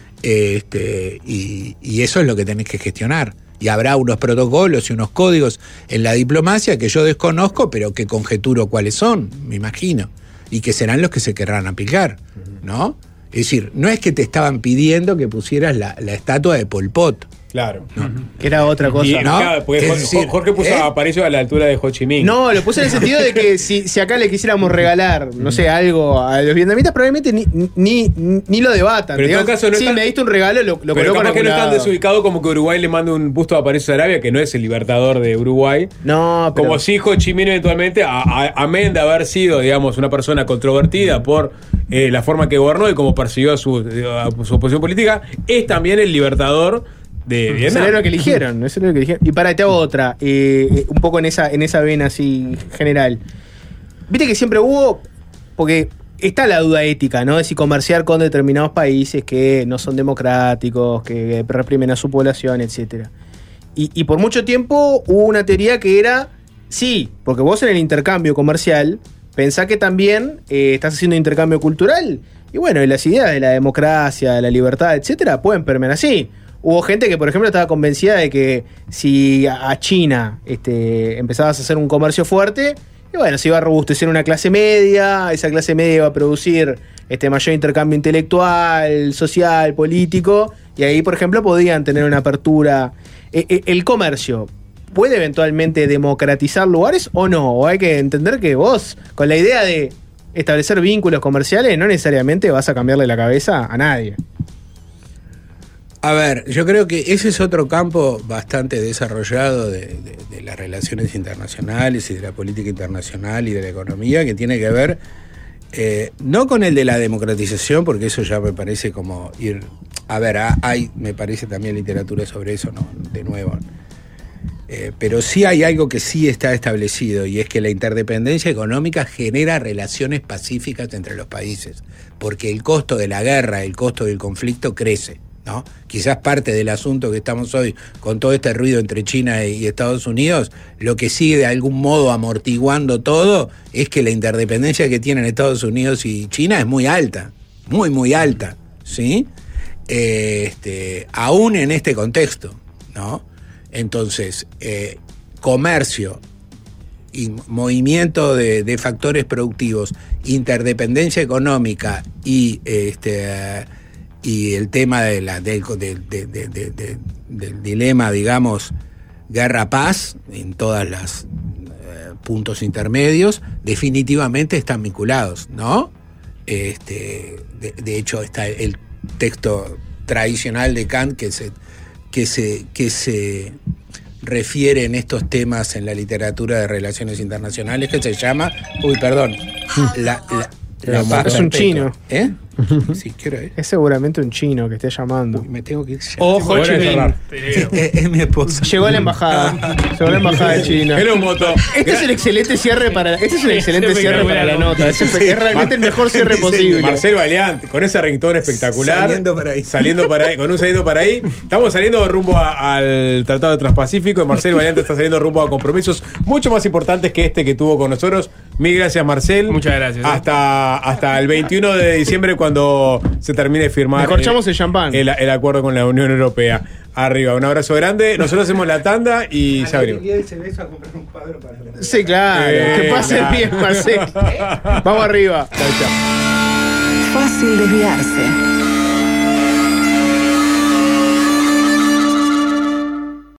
Este, y, y eso es lo que tenés que gestionar. Y habrá unos protocolos y unos códigos en la diplomacia que yo desconozco, pero que conjeturo cuáles son, me imagino. Y que serán los que se querrán aplicar, ¿no? Es decir, no es que te estaban pidiendo que pusieras la, la estatua de Pol Pot. Claro. No. Que era otra cosa. Y, ¿no? Acá, porque Jorge, decir, Jorge puso ¿eh? a Aparicio a la altura de Ho Chi Minh. No, lo puse en el sentido de que si, si acá le quisiéramos regalar, no sé, algo a los vietnamitas, probablemente ni, ni, ni lo debatan. Pero en todo caso no si están, me diste un regalo, lo, lo pero coloco en capaz que no algún están lado. desubicados como que Uruguay le manda un busto a Aparicio Saravia, que no es el libertador de Uruguay. No, pero... Como si Ho Chi Minh eventualmente, a, a, amén de haber sido, digamos, una persona controvertida por eh, la forma que gobernó y como persiguió a su, a su oposición política, es también el libertador de Vietnam. Es el héroe que eligieron, es el héroe que eligieron. Y para, te hago otra, eh, un poco en esa, en esa vena así general. Viste que siempre hubo, porque está la duda ética, ¿no? De si comerciar con determinados países que no son democráticos, que reprimen a su población, etcétera. Y, y por mucho tiempo hubo una teoría que era, sí, porque vos en el intercambio comercial pensá que también eh, estás haciendo intercambio cultural. Y bueno, y las ideas de la democracia, de la libertad, etcétera, pueden permear así. Hubo gente que, por ejemplo, estaba convencida de que si a China este, empezabas a hacer un comercio fuerte, y bueno, se iba a robustecer una clase media, esa clase media iba a producir este, mayor intercambio intelectual, social, político, y ahí, por ejemplo, podían tener una apertura. El comercio, ¿puede eventualmente democratizar lugares o no? O hay que entender que vos, con la idea de establecer vínculos comerciales, no necesariamente vas a cambiarle la cabeza a nadie. A ver, yo creo que ese es otro campo bastante desarrollado de, de, de las relaciones internacionales y de la política internacional y de la economía, que tiene que ver eh, no con el de la democratización, porque eso ya me parece como ir... A ver, hay, me parece también literatura sobre eso, ¿no? De nuevo. Eh, pero sí hay algo que sí está establecido, y es que la interdependencia económica genera relaciones pacíficas entre los países, porque el costo de la guerra, el costo del conflicto crece, ¿no? Quizás parte del asunto que estamos hoy con todo este ruido entre China y Estados Unidos, lo que sigue de algún modo amortiguando todo es que la interdependencia que tienen Estados Unidos y China es muy alta, muy muy alta, ¿sí? Eh, este, aún en este contexto, ¿no? Entonces, eh, comercio y movimiento de, de factores productivos, interdependencia económica y este uh, y el tema de la, del, de, de, de, de, de, del dilema, digamos, guerra-paz, en todas las eh, puntos intermedios, definitivamente están vinculados, ¿no? Este, de, de hecho, está el texto tradicional de Kant que se, que se, que se refiere en estos temas en la literatura de relaciones internacionales, que se llama, uy, perdón, la, la, la paz Es un perpetua. chino. ¿Eh? Sí, quiero ir. Es seguramente un chino que esté llamando. Uy, me tengo que ir ya. Ojo, Hora de Chivín. cerrar. Es, es mi esposa. Llegó a la embajada. Llegó a la embajada de China. Era un moto. Este es el excelente cierre para. Este es un excelente cierre para la nota. Es, es realmente el mejor cierre posible. Marcel Valiant, con ese ringtone espectacular. Saliendo para ahí. Saliendo para ahí, con un saliendo para ahí. Estamos saliendo rumbo a- al Tratado de Transpacífico y Marcel Valiant está saliendo rumbo a compromisos mucho más importantes que este que tuvo con nosotros. Mil gracias, Marcel. Muchas gracias. Hasta, hasta el veintiuno de diciembre, cuando se termine de firmar Descorchamos el champán. el, el acuerdo con la Unión Europea. Arriba, un abrazo grande. Nosotros hacemos la tanda y ya abrimos. Sí, claro. Eh, que pase claro. bien, Marcel. Vamos arriba. Fácil desviarse.